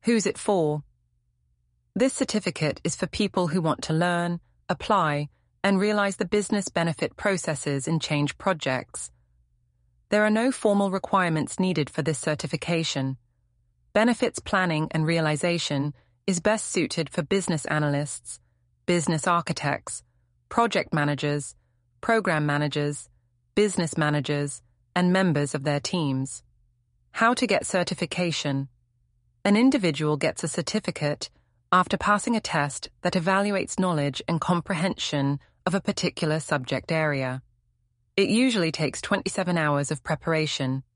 Who's it for? This certificate is for people who want to learn, apply, and realize the business benefit processes in change projects. There are no formal requirements needed for this certification. Benefits planning and realization is best suited for business analysts, business architects, project managers, program managers, business managers, and members of their teams. How to get certification. An individual gets a certificate after passing a test that evaluates knowledge and comprehension of a particular subject area. It usually takes 27 hours of preparation.